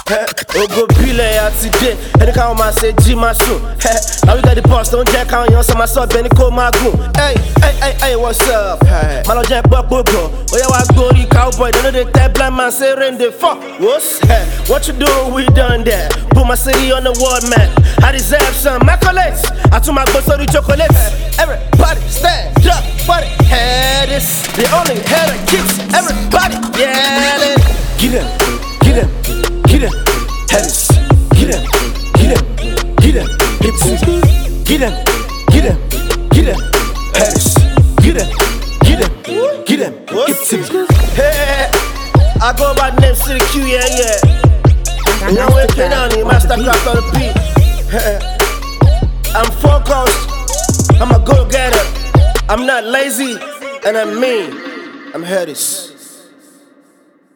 Ogo bile at today. Any kind of man say G my soon. Now we got the boss, don't jack on you, so my son Benny call my goon. Hey, what's up? Malo jack buck bogo. Oh yeah, I go the cowboy. They know the type blind man say rain the fuck. What's what you doing? We done that. Put my city on the world map. I deserve some maculates. I took my boss on the chocolates. Everybody stand up for the head is the only head that kicks. Everybody yelling. Get him, get him, get him. Headers, get him, get him, get him. Hips, get him, get him, get him. Headers, get him, get him, get him. Hips, hey, I go by the name City Q, yeah. You know what I'm on the masterclass on the beat. I'm focused, I'm a go-getter. I'm not lazy, and I'm mean. I'm Headers.